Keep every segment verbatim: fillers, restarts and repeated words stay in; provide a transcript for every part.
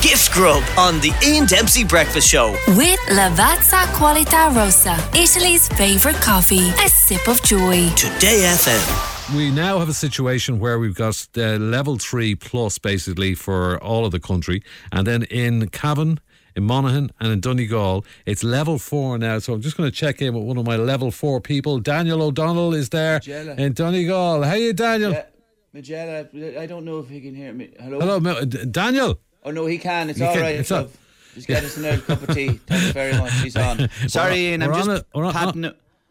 Gift Grub on the Ian Dempsey Breakfast Show. With Lavazza Qualità Rossa, Italy's favourite coffee. A sip of joy. Today F M. We now have a situation where we've got uh, level three plus basically for all of the country. And then in Cavan, in Monaghan and in Donegal, it's level four now. So I'm just going to check in with one of my level four people. Daniel O'Donnell is there Magella. in Donegal. How are you, Daniel? Yeah, Magella, I don't know if he can hear me. Hello? Hello, Ma- D- Daniel. Oh, no, he can. It's You all can- right. it's So all- just get us another cup of tea. Thanks very much. He's on. Sorry, Ian. I'm we're just on a- we're on- tapping,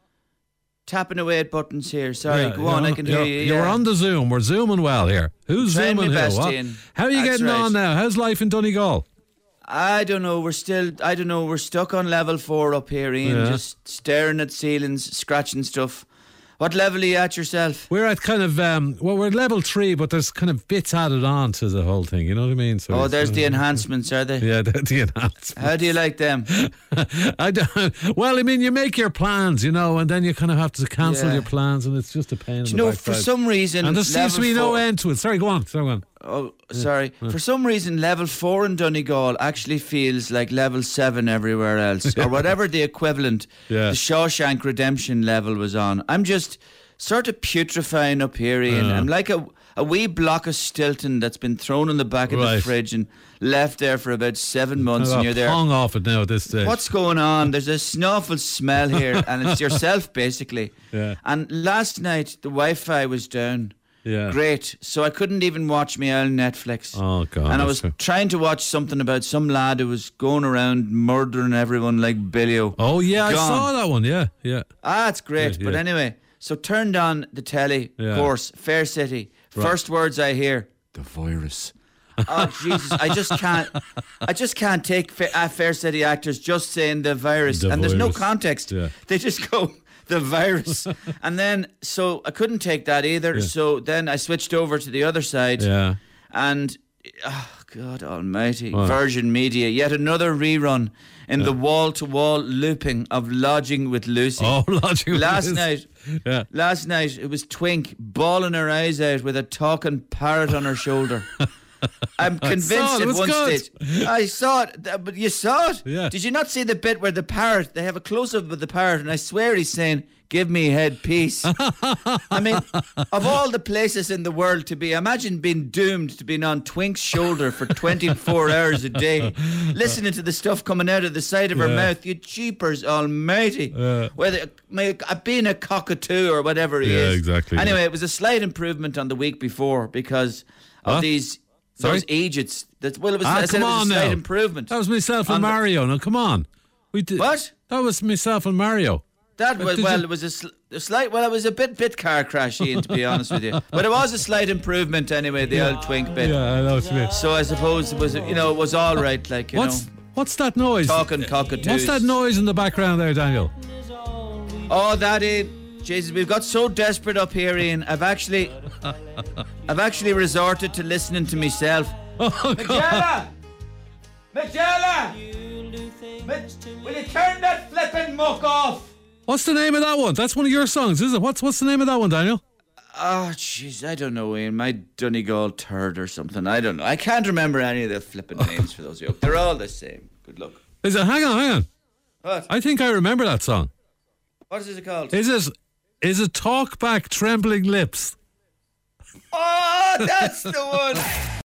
tapping away at buttons here. Sorry. Yeah, Go you're on, on- I can you're, hear you. You're yeah. on the Zoom. We're zooming well here. Who's Trying zooming my who? best, What? Ian. How are you That's getting right. on now? How's life in Donegal? I don't know. We're still, I don't know. We're stuck on level four up here, Ian. Yeah. Just staring at ceilings, scratching stuff. What level are you at yourself? We're at kind of, um, well, we're level three, but there's kind of bits added on to the whole thing. You know what I mean? So Oh, it's there's kind the of- enhancements, are they? Yeah, the, the enhancements. How do you like them? I don't, well, I mean, you make your plans, you know, and then you kind of have to cancel Yeah. your plans, and it's just a pain in Do the you know, for backside. some reason, And there seems to level be no four- end to it. Sorry, go on. Sorry, go on. Oh, sorry. For some reason, level four in Donegal actually feels like level seven everywhere else, or whatever the equivalent, Yeah. the Shawshank Redemption level was on. I'm just sort of putrefying up here, Ian. Uh. I'm like a, a wee block of Stilton that's been thrown in the back of Right. the fridge and left there for about seven months, I've and you're there. hung off it now at this stage. What's going on? There's a snuffle smell here, and it's yourself, basically. Yeah. And last night, the Wi-Fi was down. Yeah. Great. So I couldn't even watch my own Netflix. Oh, God. And I that's was good. trying to watch something about some lad who was going around murdering everyone like Billio. Oh, yeah, I Gone. saw that one. Yeah, yeah. Ah, it's great. Yeah, But yeah. anyway, so turned on the telly, Yeah. of course, Fair City. Right. First words I hear, the virus. Oh, Jesus, I just can't, I just can't take fa- uh, Fair City actors just saying the virus. The and there's no virus. context. Yeah. They just go, the virus. And then, so I couldn't take that either. So then I switched over to the other side. Yeah. And, oh, God almighty, What? Virgin Media, yet another rerun in the wall-to-wall looping of Lodging with Lucy. Oh, Lodging with Last Lucy. night, Yeah. last night it was Twink bawling her eyes out with a talking parrot on her shoulder. I'm convinced saw it, it at was one good. stage. I saw it, th- but you saw it? Yeah. Did you not see the bit where the parrot, they have a close-up of the parrot, and I swear he's saying, give me head peace. I mean, of all the places in the world to be, imagine being doomed to being on Twink's shoulder for twenty-four hours a day, listening to the stuff coming out of the side of her Yeah. mouth. You jeepers almighty. Yeah. Whether may- uh, being a cockatoo or whatever he Yeah, is. exactly. Anyway, it was a slight improvement on the week before because of What? these Sorry? those agents. That well, it was. Ah, I said come it was on a slight now. improvement. That was myself On and the- Mario. Now, come on. We did. What? That was myself and Mario. That But was did well, you- it was a, sl- a slight. Well, it was a bit bit car crashy, to be honest with you. But it was a slight improvement anyway. The old Twink bit. Yeah, I know what you mean. So I suppose it was, you know, it was all right. Like you What's know, what's that noise? talking cockatoos. What's that noise in the background there, Daniel? Oh, that is. Jesus, we've got so desperate up here, Ian. I've actually, I've actually resorted to listening to myself. Oh, Magella! Magella! Ma- will you turn that flipping muck off? What's the name of that one? That's one of your songs, is it? What's what's the name of that one, Daniel? Oh, jeez, I don't know, Ian. My Donegal turd or something. I don't know. I can't remember any of the flipping names for those of you. They're all the same. Good luck. Is it? Hang on, hang on. What? I think I remember that song. What is it called? Is it? Is it Talk Back Trembling Lips? Oh, that's the one.